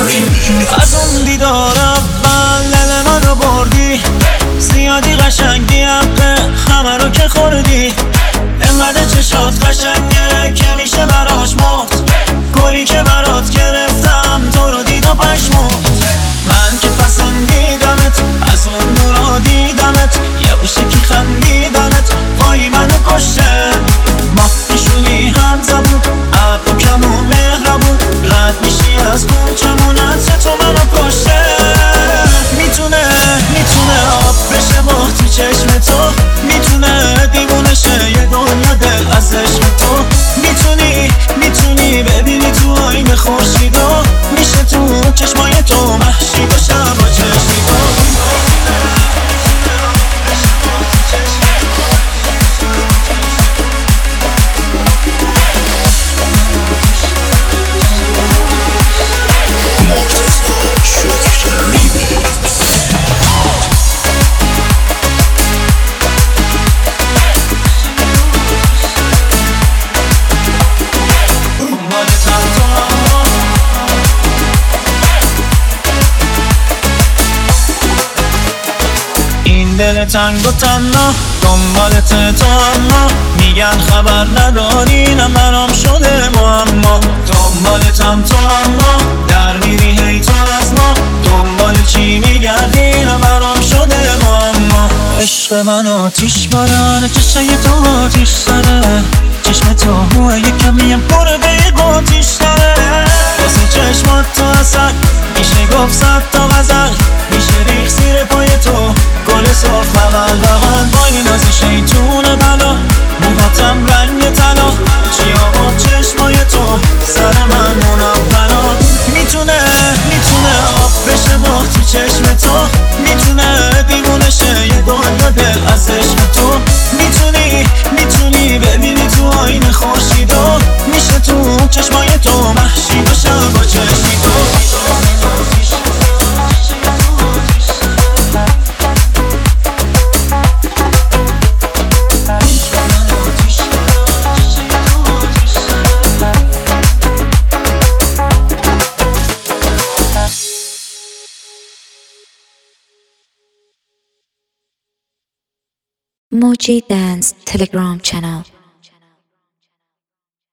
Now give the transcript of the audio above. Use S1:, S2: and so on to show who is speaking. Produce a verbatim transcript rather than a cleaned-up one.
S1: از اون دیدار اول دل منو بردی، زیادی قشنگی حقه همه رو که خوردی. انقدر چشات قشنگه که میشه براش مرد، گلی که برات گرفتم تو رو دید و پشمرد. من که پسندیدمت از اون نورا دیدمت، یه بوشه که خندیدنت وای منو کشته. ما پیشونی هم زبون عبو کمون مهربون، رد میشی از کوچمونت تو منو کشته. میتونه میتونه آب بشه با تو چشم تو، میتونه دیوونه شه یه دنیا دل از عشق تو. میتونی میتونی ببینی تو آینه خورشیدو، میشه تو چشمای تو محشی بشم با چشمی تو. دل تنگ و تنها دنبالت تو، اما میگن خبر نداری نه منم شده معما. دنبالتم تو اما در میری هی تو از ما، دنبال چی میگردی نه منم شده معما. عشق من آتیش بارانه، چشای تو آتیش سره، چشم تو هوه یه کمیم پره به یه آتیش سره. واسه چشمات تو اصل میشه گفت صد تا غزل، میشه ریخ زیر پای تو گل صاف بغل بغل. وای نازی شیطون بلا، موهاتم رنگ طلا، چیا با چشمای تو سر من منوّرا. میتونه میتونه آب بشه با تو چشم تو، میتونه دیوونه شه یه دنیا دل از عشق تو. میتونی میتونی ببینی تو آینه خورشیدو، میشه تو چشمای تو محشی بشم با چشمی تو.
S2: Moji Dance Telegram channel.